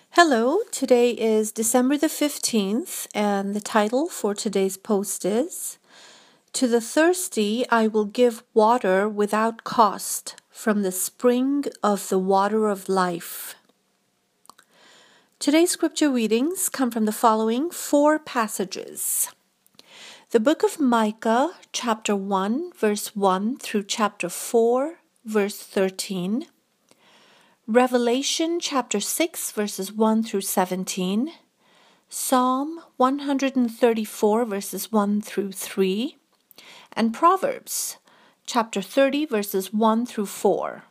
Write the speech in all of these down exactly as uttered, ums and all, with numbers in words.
Hello, today is December the fifteenth, and the title for today's post is To the Thirsty I Will Give Water Without Cost from the Spring of the Water of Life. Today's scripture readings come from the following four passages. The book of Micah, chapter one, verse one through chapter four, verse thirteen. Revelation chapter six, verses one through seventeen. Psalm one thirty-four, verses one through three. And Proverbs chapter thirty, verses one through four.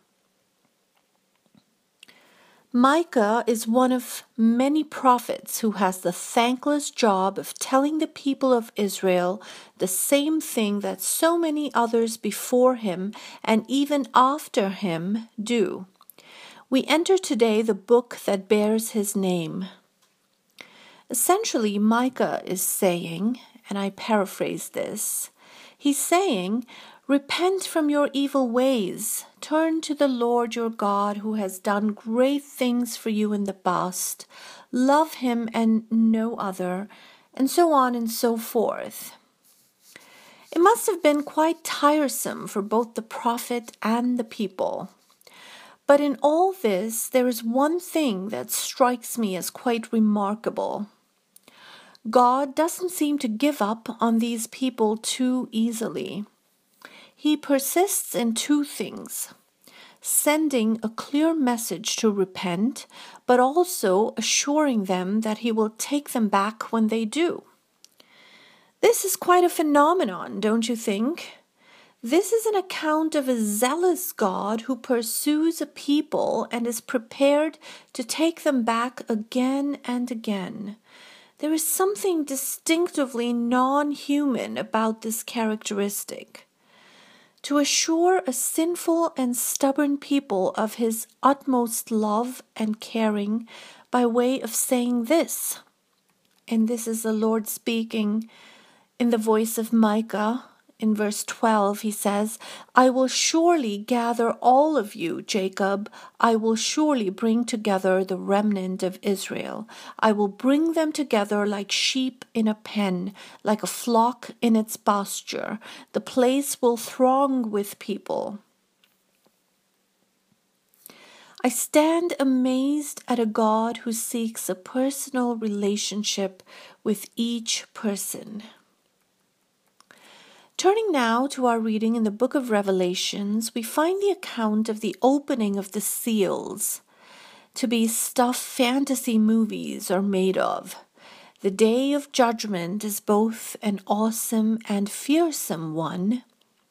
Micah is one of many prophets who has the thankless job of telling the people of Israel the same thing that so many others before him and even after him do. We enter today the book that bears his name. Essentially, Micah is saying, and I paraphrase this, he's saying, repent from your evil ways, turn to the Lord your God who has done great things for you in the past, love him and no other, and so on and so forth. It must have been quite tiresome for both the prophet and the people. But in all this, there is one thing that strikes me as quite remarkable. God doesn't seem to give up on these people too easily. He persists in two things: sending a clear message to repent, but also assuring them that he will take them back when they do. This is quite a phenomenon, don't you think? This is an account of a zealous God who pursues a people and is prepared to take them back again and again. There is something distinctively non-human about this characteristic. To assure a sinful and stubborn people of his utmost love and caring by way of saying this, and this is the Lord speaking in the voice of Micah. In verse twelve, he says, I will surely gather all of you, Jacob. I will surely bring together the remnant of Israel. I will bring them together like sheep in a pen, like a flock in its pasture. The place will throng with people. I stand amazed at a God who seeks a personal relationship with each person. Turning now to our reading in the book of Revelations, we find the account of the opening of the seals to be stuff fantasy movies are made of. The day of judgment is both an awesome and fearsome one.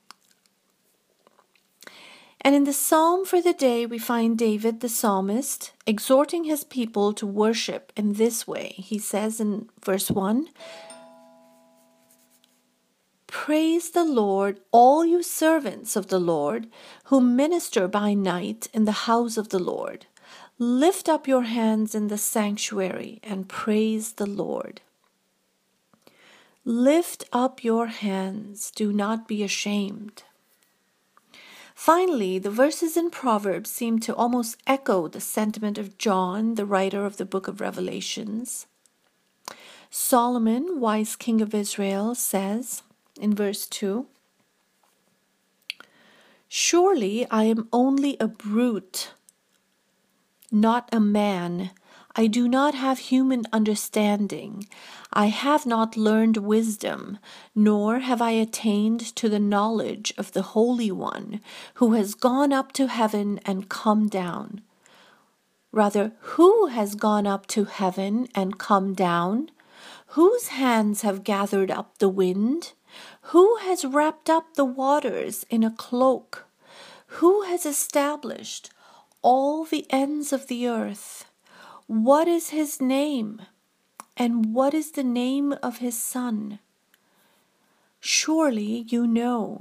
And in the psalm for the day, we find David the psalmist exhorting his people to worship in this way. He says in verse one, Praise the Lord, all you servants of the Lord, who minister by night in the house of the Lord. Lift up your hands in the sanctuary and praise the Lord. Lift up your hands, do not be ashamed. Finally, the verses in Proverbs seem to almost echo the sentiment of John, the writer of the book of Revelations. Solomon, wise king of Israel, says, in verse two, Surely I am only a brute, not a man. I do not have human understanding. I have not learned wisdom, nor have I attained to the knowledge of the Holy One, who has gone up to heaven and come down. Rather, who has gone up to heaven and come down? Whose hands have gathered up the wind? Who has wrapped up the waters in a cloak? Who has established all the ends of the earth? What is his name? And what is the name of his son? Surely you know.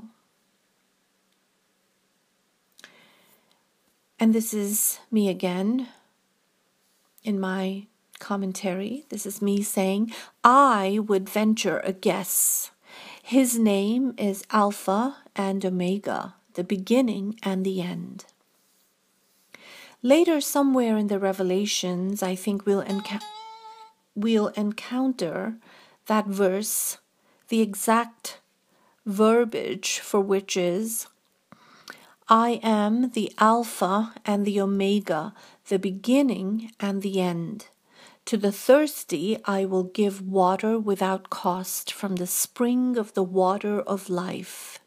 And this is me again in my commentary. This is me saying, I would venture a guess. His name is Alpha and Omega, the beginning and the end. Later, somewhere in the Revelations, I think we'll, enca- we'll encounter that verse, the exact verbiage for which is, I am the Alpha and the Omega, the beginning and the end. To the thirsty I will give water without cost from the spring of the water of life.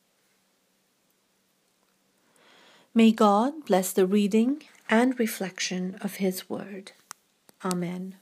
May God bless the reading and reflection of His Word. Amen.